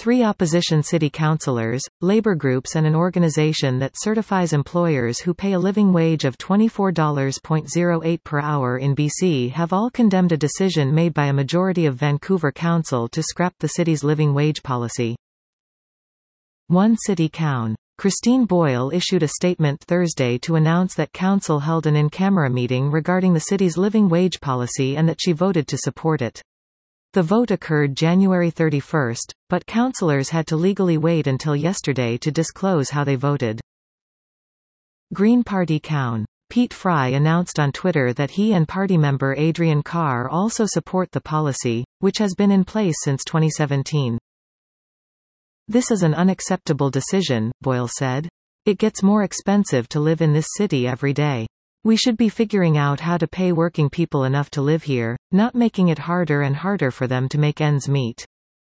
3 opposition city councillors, labor groups and an organization that certifies employers who pay a living wage of $24.08 per hour in BC have all condemned a decision made by a majority of Vancouver Council to scrap the city's living wage policy. One City Cown. Christine Boyle issued a statement Thursday to announce that Council held an in-camera meeting regarding the city's living wage policy and that she voted to support it. The vote occurred January 31, but councillors had to legally wait until yesterday to disclose how they voted. Green Party Cown. Pete Fry announced on Twitter that he and party member Adrian Carr also support the policy, which has been in place since 2017. "This is an unacceptable decision," Boyle said. "It gets more expensive to live in this city every day. We should be figuring out how to pay working people enough to live here, not making it harder and harder for them to make ends meet."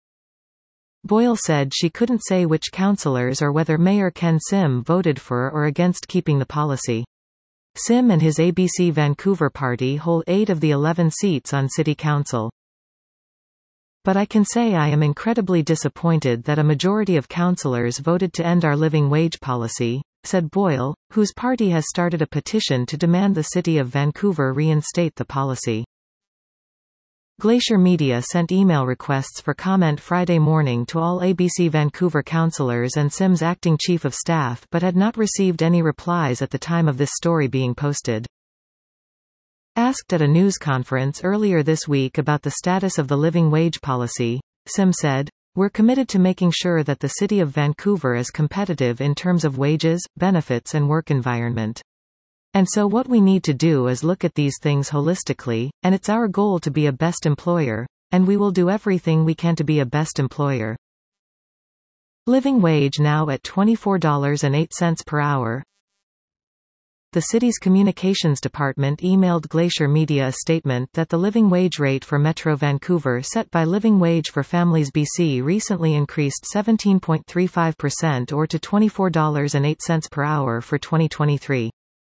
Boyle said she couldn't say which councillors or whether Mayor Ken Sim voted for or against keeping the policy. Sim and his ABC Vancouver party hold 8 of the 11 seats on City Council. "But I can say I am incredibly disappointed that a majority of councillors voted to end our living wage policy," said Boyle, whose party has started a petition to demand the City of Vancouver reinstate the policy. Glacier Media sent email requests for comment Friday morning to all ABC Vancouver councillors and Sim's acting chief of staff but had not received any replies at the time of this story being posted. Asked at a news conference earlier this week about the status of the living wage policy, Sim said, "We're committed to making sure that the City of Vancouver is competitive in terms of wages, benefits and work environment. And so what we need to do is look at these things holistically, and it's our goal to be a best employer, and we will do everything we can to be a best employer." Living wage now at $24.08 per hour. The city's communications department emailed Glacier Media a statement that the living wage rate for Metro Vancouver set by Living Wage for Families BC recently increased 17.35% or to $24.08 per hour for 2023.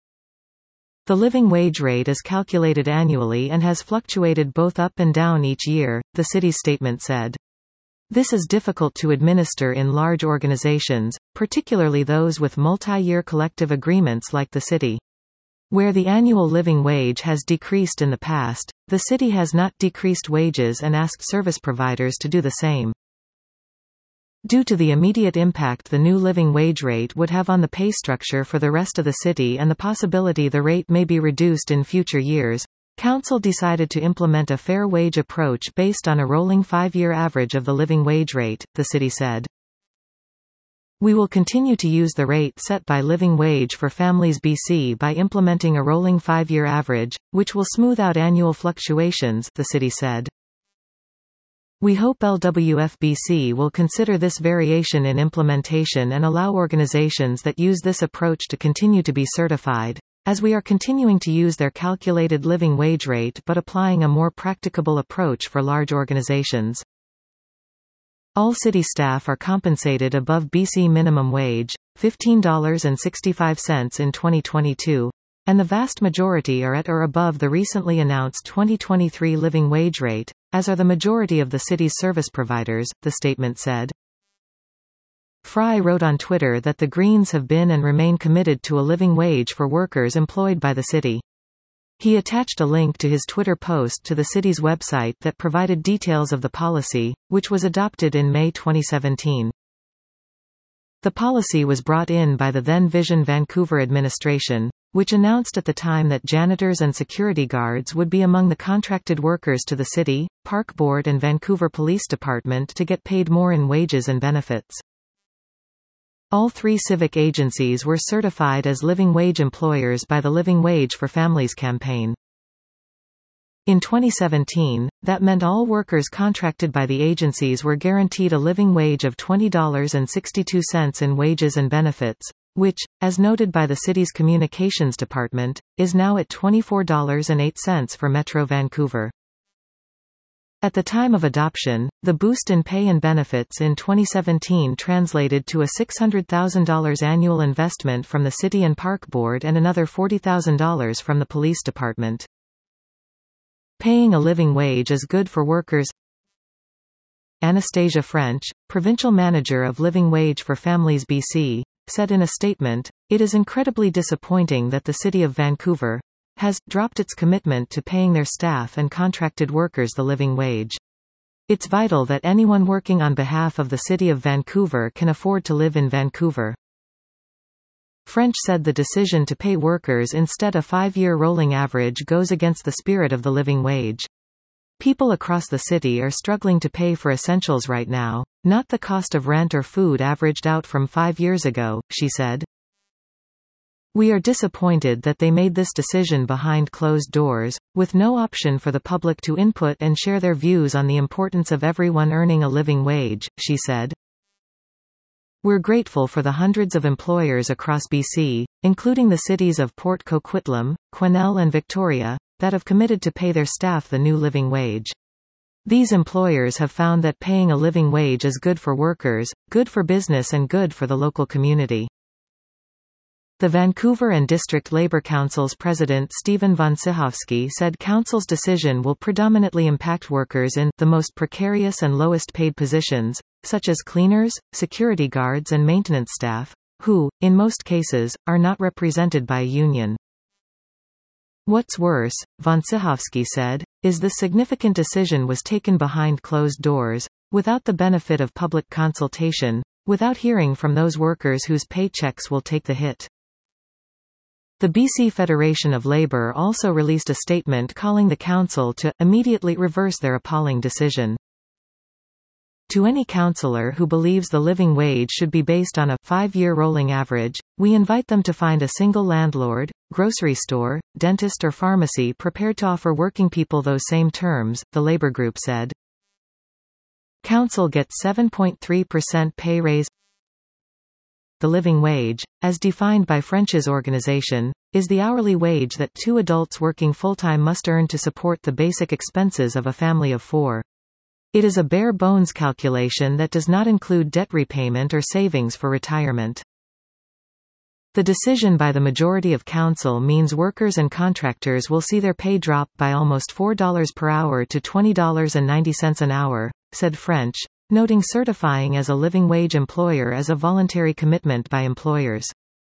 The living wage rate is calculated annually and has fluctuated both up and down each year, the city's statement said. This is difficult to administer in large organizations, particularly those with multi-year collective agreements like the city. Where the annual living wage has decreased in the past, the city has not decreased wages and asked service providers to do the same. Due to the immediate impact the new living wage rate would have on the pay structure for the rest of the city and the possibility the rate may be reduced in future years, Council decided to implement a fair wage approach based on a rolling 5-year average of the living wage rate, the city said. We will continue to use the rate set by Living Wage for Families BC by implementing a rolling 5-year average, which will smooth out annual fluctuations, the city said. We hope LWFBC will consider this variation in implementation and allow organizations that use this approach to continue to be certified, as we are continuing to use their calculated living wage rate but applying a more practicable approach for large organizations. All city staff are compensated above BC minimum wage, $15.65 in 2022, and the vast majority are at or above the recently announced 2023 living wage rate, as are the majority of the city's service providers, the statement said. Fry wrote on Twitter that the Greens have been and remain committed to a living wage for workers employed by the city. He attached a link to his Twitter post to the city's website that provided details of the policy, which was adopted in May 2017. The policy was brought in by the then Vision Vancouver administration, which announced at the time that janitors and security guards would be among the contracted workers to the city, Park Board and Vancouver Police Department to get paid more in wages and benefits. All 3 civic agencies were certified as living wage employers by the Living Wage for Families campaign. In 2017, that meant all workers contracted by the agencies were guaranteed a living wage of $20.62 in wages and benefits, which, as noted by the city's communications department, is now at $24.08 for Metro Vancouver. At the time of adoption, the boost in pay and benefits in 2017 translated to a $600,000 annual investment from the City and Park Board and another $40,000 from the Police Department. Paying a living wage is good for workers. Anastasia French, provincial manager of Living Wage for Families BC, said in a statement, "It is incredibly disappointing that the City of Vancouver has dropped its commitment to paying their staff and contracted workers the living wage. It's vital that anyone working on behalf of the City of Vancouver can afford to live in Vancouver." French said the decision to pay workers instead a 5-year rolling average goes against the spirit of the living wage. "People across the city are struggling to pay for essentials right now, not the cost of rent or food averaged out from 5 years ago," she said. "We are disappointed that they made this decision behind closed doors, with no option for the public to input and share their views on the importance of everyone earning a living wage," she said. "We're grateful for the hundreds of employers across BC, including the cities of Port Coquitlam, Quesnel and Victoria, that have committed to pay their staff the new living wage. These employers have found that paying a living wage is good for workers, good for business and good for the local community." The Vancouver and District Labour Council's president Stephen Wojciechowski said council's decision will predominantly impact workers in the most precarious and lowest paid positions, such as cleaners, security guards and maintenance staff, who, in most cases, are not represented by a union. "What's worse," Wojciechowski said, "is this significant decision was taken behind closed doors, without the benefit of public consultation, without hearing from those workers whose paychecks will take the hit." The BC Federation of Labour also released a statement calling the council to immediately reverse their appalling decision. "To any councillor who believes the living wage should be based on a 5-year rolling average, we invite them to find a single landlord, grocery store, dentist or pharmacy prepared to offer working people those same terms," the Labour group said. Council gets 7.3% pay raise. The living wage, as defined by French's organization, is the hourly wage that 2 adults working full-time must earn to support the basic expenses of a family of 4. It is a bare-bones calculation that does not include debt repayment or savings for retirement. The decision by the majority of council means workers and contractors will see their pay drop by almost $4 per hour to $20.90 an hour, said French, noting certifying as a living wage employer as a voluntary commitment by employers.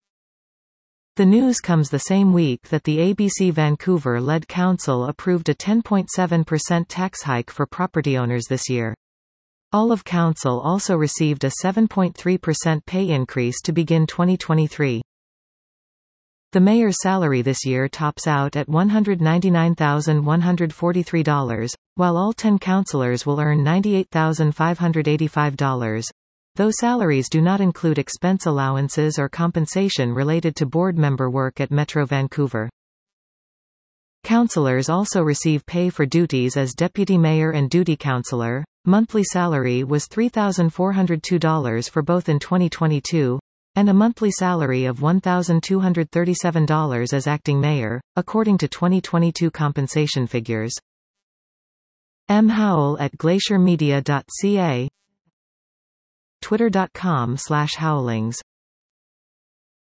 The news comes the same week that the ABC Vancouver-led council approved a 10.7% tax hike for property owners this year. All of council also received a 7.3% pay increase to begin 2023. The mayor's salary this year tops out at $199,143, while all 10 councillors will earn $98,585, though salaries do not include expense allowances or compensation related to board member work at Metro Vancouver. Councillors also receive pay for duties as deputy mayor and duty councillor. Monthly salary was $3,402 for both in 2022, and a monthly salary of $1,237 as acting mayor, according to 2022 compensation figures. M. Howell at glaciermedia.ca, twitter.com/howlings